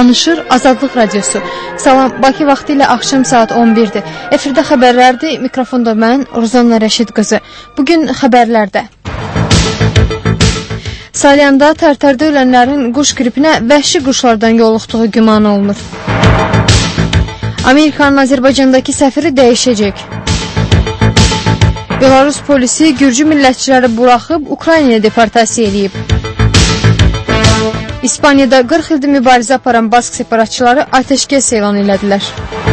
Danışır Azadlıq Radiosu. Salam, Bakı vaxtı ilə axşam saat 11-dir. Efirdə xəbərlərdir, mikrofonda mən, Rozanna Rəşid qızı. Bugün xəbərlərdə. Salyanda Tərtərdə ölənlərin quş qripinə vəhşi quşlardan yoluxduğu güman olunur. Amerikanın Azərbaycandakı səfiri dəyişəcək. Belarus polisi Gürcü millətçiləri buraxıb Ukraynaya deportasiya edib. İspaniyada 40 ildir mübarizə aparan Bask separatçıları atəşkəs elan elədilər.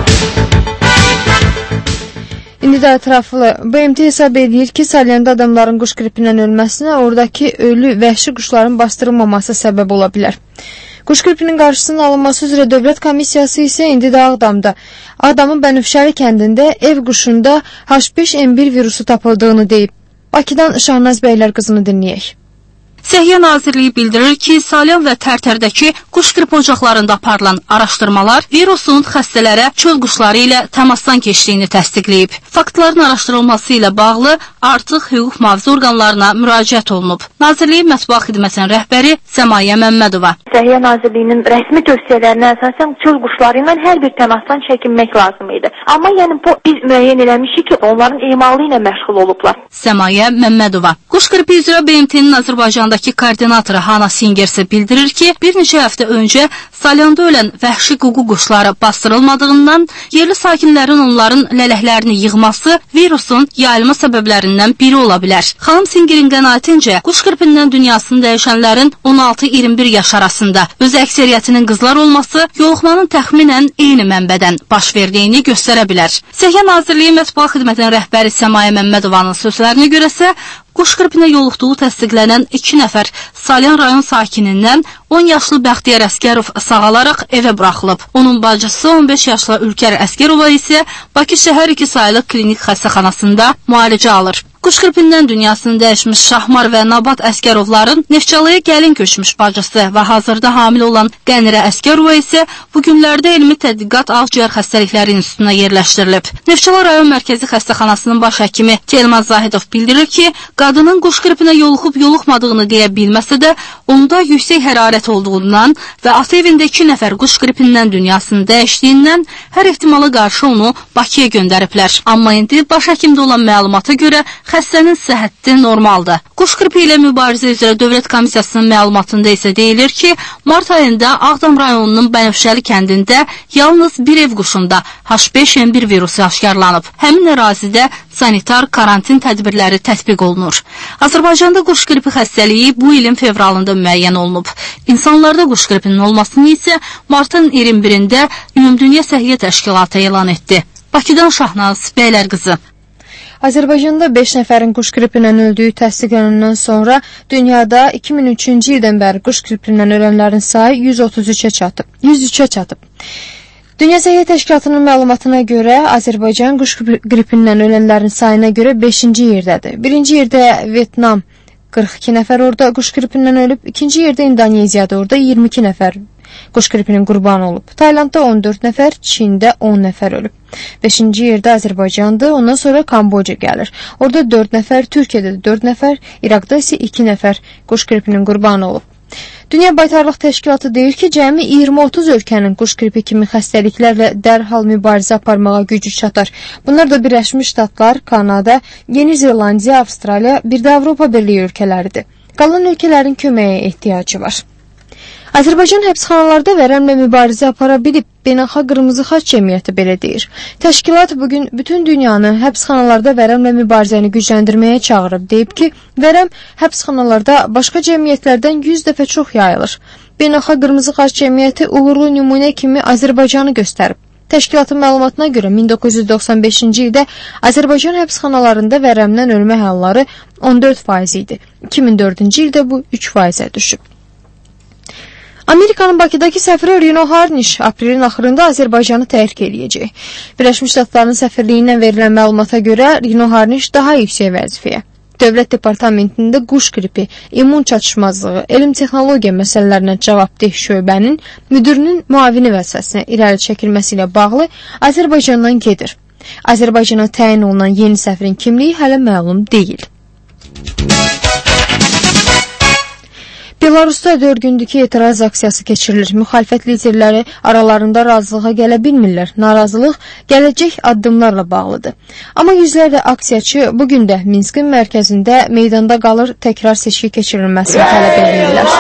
İndi də ətraflı BMT hesab edir ki, Salyanda adamların quş qripindən ölməsinə oradakı ölü vəhşi quşların bastırılmaması səbəb ola bilər. Quş qripinin qarşısının alınması üzrə Dövlət Komissiyası isə indi də Ağdamda. Ağdamın Bənövşəli kəndində ev quşunda H5N1 virusu tapıldığını deyib. Bakıdan Şahnaz Bəylər qızını dinləyək. Səhiyyə Nazirliyi bildirir ki, Salyan və Tərtərdəki quş qripi ocaqlarında aparılan araşdırmalar virusun xəstələrə çöl quşları ilə təmasdan keçdiyini təsdiqləyib. Faktların araşdırılması ilə bağlı artıq hüquq mühafizə orqanlarına müraciət olunub. Nazirliyin mətbuat xidmətinin rəhbəri Səmayə Məmmədova. Səhiyyə Nazirliyinin rəsmi tövsiyələrinə əsasən çöl quşları ilə hər bir təmasdan çəkinmək lazım idi. Amma biz müəyyən eləmişik ki, onların emalı ilə məşğul olublar. Səmayə Məmmədova. Quş qripi üzrə BMT-nin Azərbaycandakı koordinatoru Hana Singersə bildirir ki, bir neçə həftə öncə Salyanda ölən vəhşi ququ quşları bastırılmadığından yerli sakinlərin onların lələklərini yığması virusun yayılma səbəblərindən biri ola bilər. Xanım Singerin qənaətincə, quş qripindən dünyasını dəyişənlərin 16-21 yaş arasında öz əksəriyyətinin qızlar olması yoluxmanın təxminən eyni mənbədən baş verdiyini göstərə bilər. Səhiyyə Nazirliyi mətbuat xidmətinin rəhbəri Səmayə Məmmədovanın sözlərinə görəsə, quş qripinə yoluxduğu təsdiqlənən 2 nəfər Salyan rayon sakinindən 10 yaşlı Bəxtiyar Əskərov sağalaraq evə buraxılıb. Onun bacısı 15 yaşlı Ülkər Əskərova isə Bakı şəhər 2 saylı klinik xəstəxanasında müalicə alır. Quş qripindən dünyasını dəyişmiş Şahmar və Nabat Əskərovların Neftçalıya gəlin köçmüş bacısı və hazırda hamilə olan Qənirə Əskərova isə bu günlərdə elmi tədqiqat ağciyər xəstəlikləri institutuna yerləşdirilib. Neftçala rayon mərkəzi xəstəxanasının baş həkimi Telman Zahidov bildirir ki, qadının quş qripinə yoluxub-yoluxmadığını deyə bilməsə də, onda yüksək hərarət olduğundan və ata evində 2 nəfər quş qripindən dünyasını dəyişdiyindən hər ehtimala qarşı onu Bakıya göndəriblər. Amma indi baş həkimdə olan məlumata görə xəstənin səhhəti normaldır. Quş qripi ilə mübarizə üzrə Dövlət Komissiyasının məlumatında isə deyilir ki, mart ayında Ağdam rayonunun Bənövşəli kəndində yalnız bir ev quşunda H5N1 virusu aşkarlanıb. Həmin ərazidə sanitar karantin tədbirləri tətbiq olunur. Azərbaycanda quş qripi xəstəliyi bu ilin fevralında müəyyən olunub. İnsanlarda quş qripinin olmasını isə martın 21-də Ümumdünya Səhiyyə Təşkilatı elan etdi. Bakıdan Şahnaz Bəylər qızı. Azərbaycanda 5 nəfərin quş qripindən öldüyü təsdiqlənəndən sonra dünyada 2003-cü ildən bəri quş qripindən ölənlərin sayı 133-ə çatıb. Dünya Səhiyyə Təşkilatının məlumatına görə Azərbaycan quş qripindən ölənlərin sayına görə 5-ci yerdədir. 1-ci yerdə Vyetnam 42 nəfər orada quş qripindən ölüb, 2-ci yerdə İndoneziyadır, orada 22 nəfər quş qripinin qurbanı olub. Taylandda 14 nəfər, Çində 10 nəfər ölüb. 5-ci yerdə Azərbaycandır, ondan sonra Kamboca gəlir. Orada 4 nəfər, Türkiyədə 4 nəfər, İraqda isə 2 nəfər quş qripinin qurbanı olub. Dünya Baytarlıq Təşkilatı deyir ki, cəmi 20-30 ölkənin quş qripi kimi xəstəliklərlə dərhal mübarizə aparmağa gücü çatar. Bunlar da Birləşmiş Ştatlar, Kanada, Yeni Zelandiya, Avstraliya, bir də Avropa Birliyi ölkələridir. Qalan ölkələrin köməyə ehtiyacı var. Azərbaycan həbsxanalarda vərəmlə mübarizə apara bilib, Beynəlxalq Qırmızı Xaç Cəmiyyəti belə deyir. Təşkilat bugün bütün dünyanı həbsxanalarda vərəmlə mübarizəni gücləndirməyə çağırıb, deyib ki, vərəm həbsxanalarda başqa cəmiyyətlərdən 100 dəfə çox yayılır. Beynəlxalq Qırmızı Xaç Cəmiyyəti uğurlu nümunə kimi Azərbaycanı göstərib. Təşkilatın məlumatına görə 1995-ci ildə Azərbaycan həbsxanalarında vərəmdən ölmə halları 14% idi. 2004-cü ildə bu 3%-ə düşüb. Amerikanın Bakıdakı səfiri Rino Harniş aprelin axırında Azərbaycanı tərk eləyəcək. Birləşmiş Ştatların səfirliyindən verilən məlumata görə Rino Harniş daha yüksək vəzifəyə. Dövlət Departamentində quş qripi, immun çatışmazlığı, elm texnologiya məsələlərinə cavabdeh şöbənin müdirinin müavini vəzifəsinə irəli çəkilməsi ilə bağlı Azərbaycandan gedir. Azərbaycana təyin olunan yeni səfirin kimliyi hələ məlum deyil. Belarusda 4 gündükü etiraz aksiyası keçirilir. Müxalifət liderləri aralarında razılığa gələ bilmirlər. Narazılıq gələcək addımlarla bağlıdır. Amma yüzlərlə aksiyaçı bugün də Minskin mərkəzində meydanda qalır, təkrar seçki keçirilməsini tələb edirlər.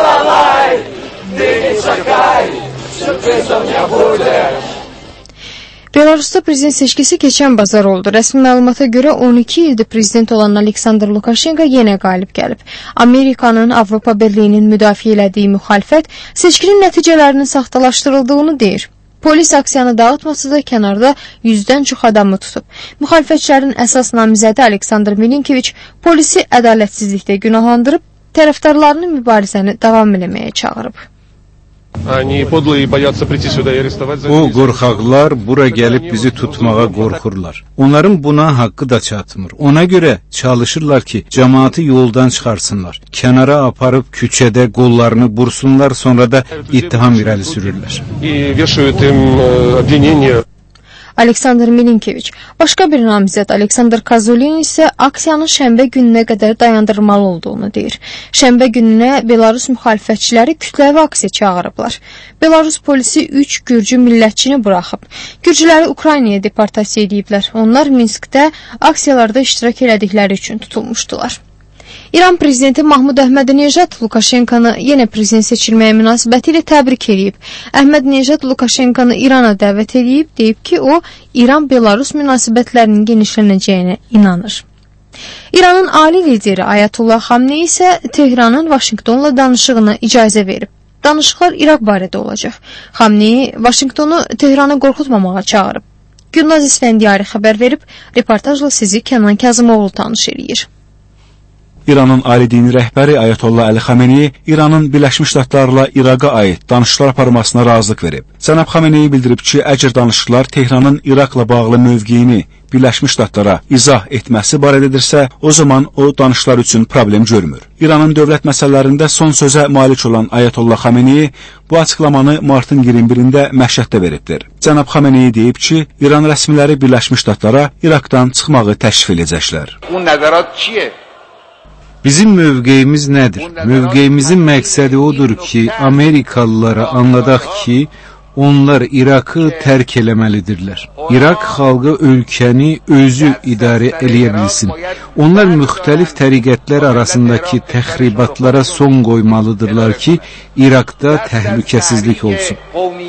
Belarusda prezident seçkisi keçən bazar oldu. Rəsmi məlumata görə 12 ildir prezident olan Aleksandr Lukashenko yenə qalib gəlib. Amerikanın, Avropa Birliyinin müdafiə elədiyi müxalifət seçkinin nəticələrinin saxtalaşdırıldığını deyir. Polis aksiyanı dağıtması da kənarda 100-dən çox adamı tutub. Müxalifətçilərin əsas namizədi Aleksandr Milinkeviç polisi ədalətsizlikdə günahlandırıb, tərəfdarlarını mübarizəni davam eləməyə çağırıb. O qorxaqlar bura gəlib bizi tutmağa qorxurlar. Onların buna haqqı da çatmır. Ona görə çalışırlar ki, cəmaatı yoldan çıxarsınlar. Kənara aparıb küçədə qollarını bursunlar, sonra da ittiham irəli sürürlər. Aleksandr Milinkeviç. Başqa bir namizəd Aleksandr Kazulin isə aksiyanın şənbə gününə qədər dayandırmalı olduğunu deyir. Şənbə gününə Belarus müxalifətçiləri kütləvi aksiya çağırıblar. Belarus polisi 3 gürcü millətçini buraxıb. Gürcüləri Ukraynaya deportasiya ediblər. Onlar Minskdə aksiyalarda iştirak elədikləri üçün tutulmuşdular. İran prezidenti Mahmud Əhmədinejad Lukashenkonu yenə prezident seçilməyə münasibəti ilə təbrik edib. Əhmədinejad Lukashenkonu İrana dəvət edib, deyib ki, o, İran-Belarus münasibətlərinin genişlənəcəyinə inanır. İranın ali lideri Ayətullah Xamneyi isə Tehranın Vaşinqtonla danışığına icazə verib. Danışıqlar İraq barədə olacaq. Xamneyi Vaşinqtonu Tehranı qorxutmamağa çağırıb. Gülnaz İsfəndiyari xəbər verib, reportajla sizi Kənan Kazımoğlu tanış eləyir. İranın ali dini rəhbəri Ayətullah Əli Xameneyi İranın Birləşmiş Ştatlarla İraqa aid danışıqlar aparmasına razılıq verib. Cənab Xameneyi bildirib ki, əgər danışıqlar Tehranın İraqla bağlı mövqeyini Birləşmiş Ştatlara izah etməsi barədədirsə, o zaman o danışıqlar üçün problem görmür. İranın dövlət məsələlərində son sözə malik olan Ayətullah Xameneyi bu açıqlamanı martın 21-də Məşhəddə veribdir. Cənab Xameneyi deyib ki, İran rəsmiləri Birləşmiş Ştatlara İraqdan çıxmağı təşrif edəcəklər. Bizim mövqeyimiz nədir? Mövqeyimizin məqsədi odur ki, Amerikalılara anladaq ki, onlar İraqı tərk eləməlidirlər. İraq xalqı ölkəni özü idarə eləyə bilsin. Onlar müxtəlif təriqətlər arasındakı təxribatlara son qoymalıdırlar ki, İraqda təhlükəsizlik olsun.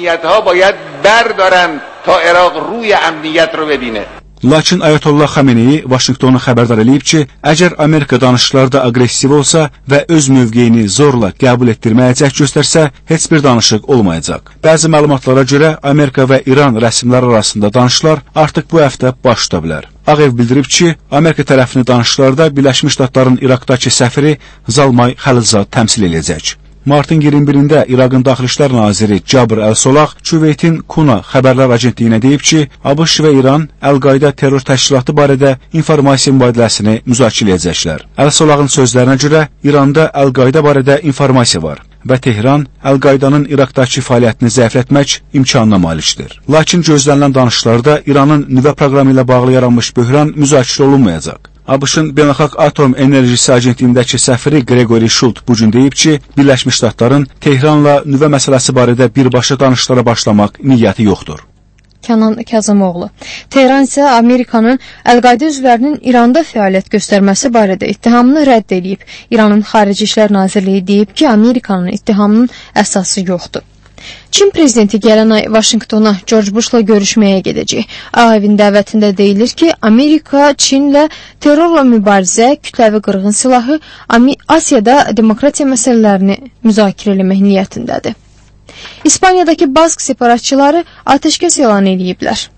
Lakin Ayətullah Xameneyi Vaşinqtonu xəbərdar eləyib ki, əgər Amerika danışıqlarda aqressiv olsa və öz mövqeyini zorla qəbul etdirməyə cəhd göstərsə, heç bir danışıq olmayacaq. Bəzi məlumatlara görə Amerika və İran rəsmiləri arasında danışıqlar artıq bu həftə baş tuta bilər. Ağ Ev bildirib ki, Amerika tərəfini danışıqlarda Birləşmiş Ştatların İraqdakı səfiri Zalmay Xəlilzad təmsil edəcək. Martın 21-də İraqın Daxili İşlər naziri Cabr Əl-Solaq Küveytin Kuna xəbərlər agentliyinə deyib ki, ABŞ və İran Əl-Qayda terror təşkilatı barədə informasiya mübadiləsini müzakirə edəcəklər. Əl-Solağın sözlərinə görə İranda Əl-Qayda barədə informasiya var və Tehran Əl-Qaydanın İraqdakı fəaliyyətini zəiflətmək imkanına malikdir. Lakin gözlənilən danışıqlarda İranın nüvə proqramı ilə bağlı yaranmış böhran müzakirə olunmayacaq. ABŞ-ın Beynəlxalq Atom Enerjisi Agentliyindəki səfiri Gregory Shult bugün deyib ki, Birləşmiş Ştatların Tehranla nüvə məsələsi barədə birbaşa danışıqlara başlamaq niyyəti yoxdur. Kənan Kazımoğlu. Tehran isə Amerikanın Əl-Qayda üzvlərinin İranda fəaliyyət göstərməsi barədə ittihamını rədd edib. İranın Xarici İşlər Nazirliyi deyib ki, Amerikanın ittihamının əsası yoxdur. Çin prezidenti gələn ay Vaşinqtona George Bushla görüşməyə gedəcək. Ağ Evin dəvətində deyilir ki, Amerika Çinlə terrorla mübarizə, kütləvi qırğın silahı, Asiyada demokratiya məsələlərini müzakirə etmək niyyətindədir. İspaniyadakı Bask separatçıları atəşkəs elan ediblər.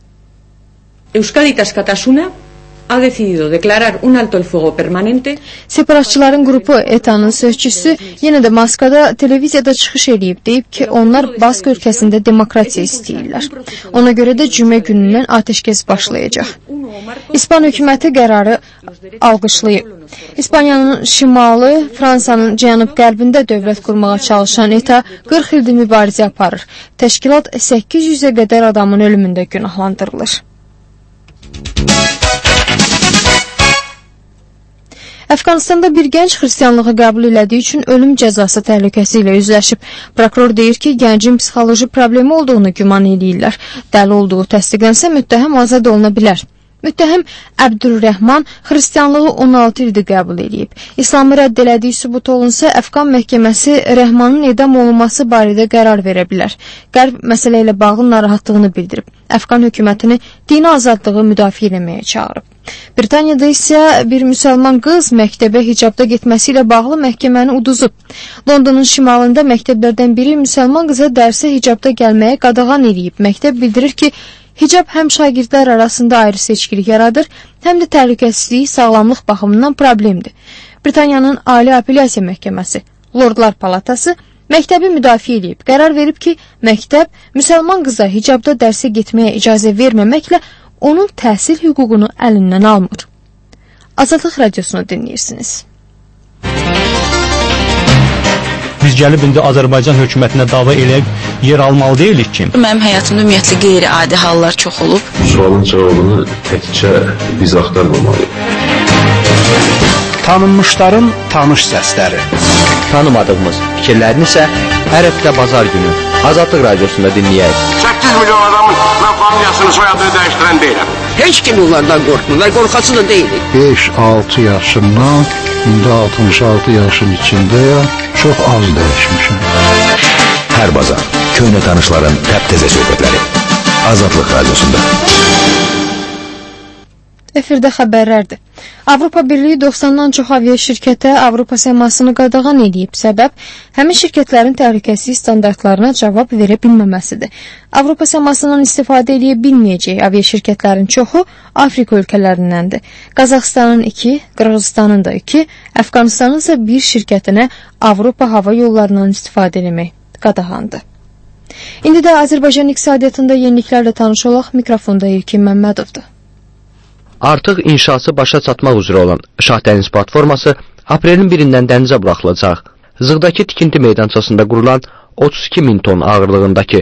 Euskaditas Katasuna ha decidido declarar un alto el fuego permanente. Separatçıların qrupu ETA-nın sözçüsü yenə də Moskvada televiziyada çıxış edib, deyib ki, onlar Bask ölkəsində demokratiya istəyirlər. Ona görə də cümə günündən atəşkəs başlayacaq. İspan hökuməti qərarı alqışlayıb. İspaniyanın şimalı, Fransanın cənub-qərbində dövlət qurmağa çalışan ETA 40 ildir mübarizə aparır. Təşkilat 800-ə qədər adamın ölümündə günahlandırılır. Əfqanistanda bir gənc xristianlığı qəbul elədiyi üçün ölüm cəzası təhlükəsi ilə üzləşib. Prokuror deyir ki, gəncin psixoloji problemi olduğunu güman eləyirlər. Dəli olduğu təsdiqlənsə müttəhəm azad oluna bilər. Müttəhəm Əbdülrəhman xristianlığı 16 ildir qəbul edib. İslamı rədd elədiyi sübut olunsa, Əfqan məhkəməsi Rəhmanın edam olunması barədə qərar verə bilər. Qərb məsələ ilə bağlı narahatlığını bildirib. Əfqan hökumətini dini azadlığı müdafiə eləməyə çağırıb. Britaniyada isə bir müsəlman qız məktəbə hicabda getməsi ilə bağlı məhkəməni uduzub. Londonun şimalında məktəblərdən biri müsəlman qıza dərsə hicabda gəlməyə qadağan eləyib. Məktəb bildirir ki, hicab həm şagirdlər arasında ayrı seçkilik yaradır, həm də təhlükəsizlik, sağlamlıq baxımından problemdir. Britaniyanın Ali Apellyasiya Məhkəməsi, Lordlar Palatası məktəbi müdafiə edib. Qərar verib ki, məktəb müsəlman qıza hicabda dərsə getməyə icazə verməməklə onun təhsil hüququnu əlindən almır. Azadlıq radiosunu dinləyirsiniz. Biz gəlib indi Azərbaycan hökumətinə dava eləyib yer almalı deyilik ki. Mənim həyatımda ümumiyyətlə qeyri-adi hallar çox olub. Sualın cavabını təkcə biz axtarmamalıyıq. Tanınmışların tanış səsləri. Tanımadığımız fikirlərini isə hər həftə bazar günü Azadlıq radiosunda dinləyək. 8 milyon adamın mən familiyasını, soyadını dəyişdirən deyiləm. Heç kim onlardan qorxmurlar, qorxası da deyilik. 5-6 yaşımdan, indi 66 yaşın içindəyəm, çox az dəyişmişim. Hər bazar, köhnə tanışların təp-təzə söhbətləri. Azadlıq radiosunda. Efirdə xəbərlərdir. Avropa Birliyi 90-dan çox avia şirkətə Avropa səmasını qadağan edib. Səbəb, həmin şirkətlərin təhlükəsizlik standartlarına cavab verə bilməməsidir. Avropa səmasından istifadə edə bilməyəcək avia şirkətlərin çoxu Afrika ölkələrindəndir. Qazaxıstanın 2, Qırğızstanın da 2, Əfqanistanın isə bir şirkətinə Avropa hava yollarından istifadə etmək qadağandır. İndi də Azərbaycan iqtisadiyyatında yeniliklərlə tanış olaq. Mikrofonda İlkin Məmmədovdur. Artıq inşası başa çatmaq üzrə olan Şahdəniz platforması aprelin 1-dən dənizə buraxılacaq. Zığdakı tikinti meydançasında qurulan 32 min ton ağırlığındakı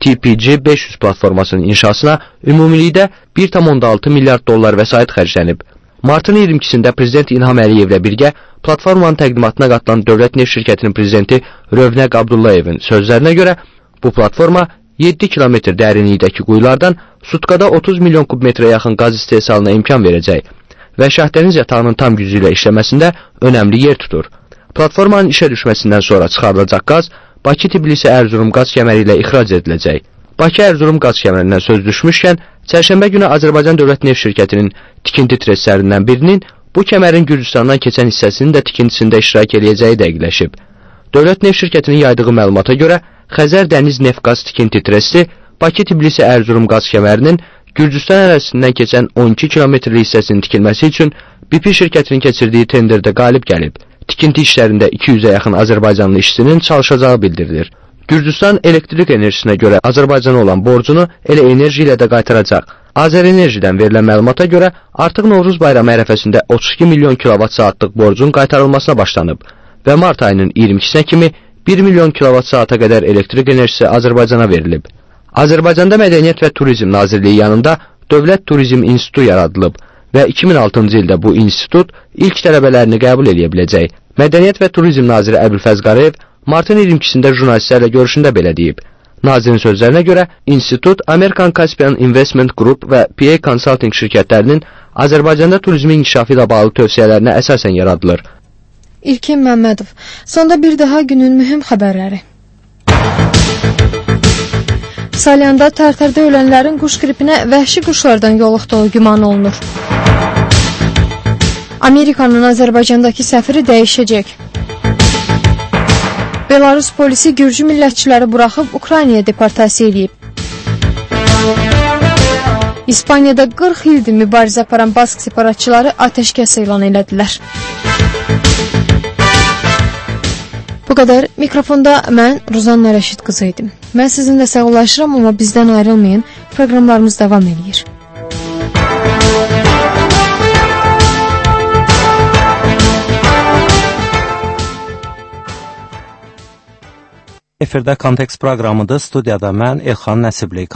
TPG 500 platformasının inşasına ümumilikdə 1,6 milyard dollar vəsait xərclənib. Martın 22-sində Prezident İlham Əliyevlə birgə platformanın təqdimatına qatılan Dövlət Neft Şirkətinin prezidenti Rövnəq Abdullayevin sözlərinə görə bu platforma 7 kilometr dərinlikdəki quyulardan sutkada 30 milyon kubmetrə yaxın qaz istehsalına imkan verəcək və Şahdəniz yatağının tam gücü ilə işləməsində önəmli yer tutur. Platformanın işə düşməsindən sonra çıxarılacaq qaz Bakı-Tbilisi-Ərzurum qaz kəməri ilə ixrac ediləcək. Bakı-Ərzurum qaz kəmərindən söz düşmüşkən, çərşənbə günü Azərbaycan Dövlət Neft Şirkətinin tikinti trestlərindən birinin bu kəmərin Gürcüstandan keçən hissəsinin də tikintisində iştirak edəcəyi dəqiqləşib. Dövlət Neft Şirkətinin yaydığı məlumata görə Xəzər Dəniz Neft-Qaz Tikinti Tresti Bakı-Tbilisi-Ərzurum qaz kəmərinin Gürcüstan ərazisindən keçən 12 kilometrlik hissəsinin tikilməsi üçün BP şirkətinin keçirdiyi tenderdə qalib gəlib. Tikinti işlərində 200-ə yaxın Azərbaycanlı işçinin çalışacağı bildirilir. Gürcüstan elektrik enerjisinə görə Azərbaycana olan borcunu elə enerji ilə də qaytaracaq. Azərenerjidən verilən məlumata görə artıq Novruz bayramı ərəfəsində 32 milyon kilovat saatlıq borcun qaytarılmasına başlanıb və mart ayının 22-sinə kimi 1 milyon kilovat saata qədər elektrik enerjisi Azərbaycana verilib. Azərbaycanda Mədəniyyət və Turizm Nazirliyi yanında Dövlət Turizm İnstitutu yaradılıb və 2006-cı ildə bu institut ilk tələbələrini qəbul edə biləcək. Mədəniyyət və Turizm Naziri Əbülfəz Qarayev martın 22-sində jurnalistlərlə görüşündə belə deyib. Nazirin sözlərinə görə, institut American Caspian Investment Group və PA Consulting şirkətlərinin Azərbaycanda turizmin inkişafı ilə bağlı tövsiyələrinə əsasən yaradılır. İlkin Məmmədov. Sonda bir daha günün mühüm xəbərləri. Salyanda Tərtərdə ölənlərin quş qripinə vəhşi quşlardan yoluxduğu güman olunur. Amerikanın Azərbaycandakı səfiri dəyişəcək. Belarus polisi Gürcü millətçiləri buraxıb Ukraynaya deportasiya edib. İspaniyada 40 ildir mübarizə aparan Bask separatçıları atəşkəs elan elədilər. Bu qədər. Mikrofonda mən Ruzanna Rəşid qızı idim. Mən sizinlə sağollaşıram, amma bizdən ayrılmayın. Proqramlarımız davam edir. Efirdə Kontekst proqramıdır. Studiyada mən Elxan Nəsibli.